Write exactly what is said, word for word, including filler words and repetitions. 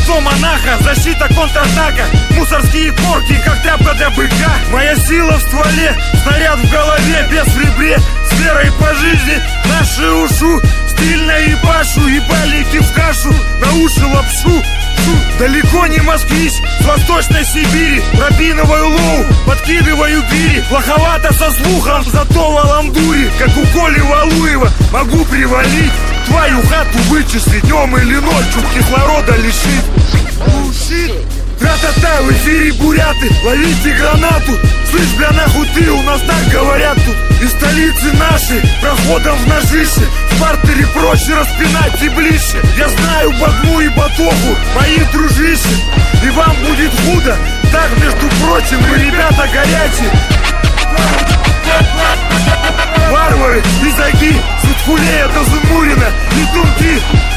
Лицо монаха, защита, контратака. Мусорские корки, как тряпка для быка. Моя сила в стволе, снаряд в голове, без в ребре. С верой по жизни, наши ушу. Стильно ебашу, ебальники в кашу. На уши лапшу. Далеко не москвич, с восточной Сибири. Пропинываю лоу, подкидываю гири. Плоховато со слухом, зато в аламдуре. Как у Коли Валуева, могу привалить. Твою хату вычислить днем или ночью, кислорода лишить. Тра-та-та, в эфире буряты, ловите гранату. Слышь, бля, нахуй ты, у нас так говорят тут. Из столицы нашей, проходом в ножище. В партере проще распинать и ближе. Я знаю Багму и Батоху, мои дружище. И вам будет худо, так, между прочим, вы ребята горячие. Варвары, изаги, Сутфулея до Зумурина, летунки.